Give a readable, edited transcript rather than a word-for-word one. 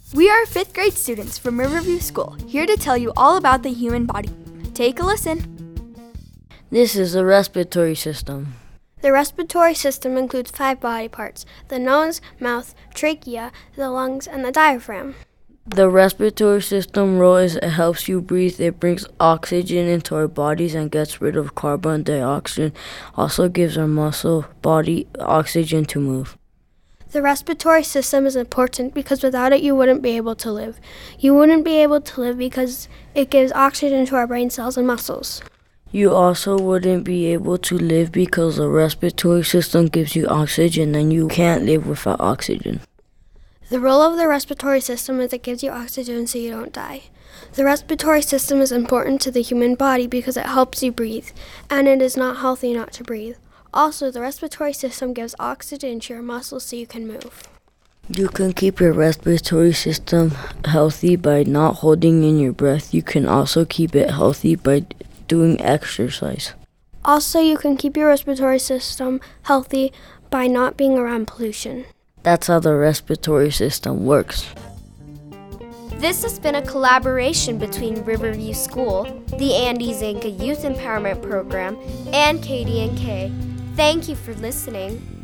We are 5th grade students from Riverview School, here to tell you all about the human body. Take a listen. This is the respiratory system. The respiratory system includes 5 body parts: the nose, mouth, trachea, the lungs, and the diaphragm. The respiratory system role is it helps you breathe. It brings oxygen into our bodies and gets rid of carbon dioxide. Also gives our muscle body oxygen to move. The respiratory system is important because without it you wouldn't be able to live. You wouldn't be able to live because it gives oxygen to our brain cells and muscles. You also wouldn't be able to live because the respiratory system gives you oxygen and you can't live without oxygen. The role of the respiratory system is it gives you oxygen so you don't die. The respiratory system is important to the human body because it helps you breathe, and it is not healthy not to breathe. Also, the respiratory system gives oxygen to your muscles so you can move. You can keep your respiratory system healthy by not holding in your breath. You can also keep it healthy by doing exercise. Also, you can keep your respiratory system healthy by not being around pollution. That's how the respiratory system works. This has been a collaboration between Riverview School, the Andy Zanka Youth Empowerment Program, and KD&K. Thank you for listening.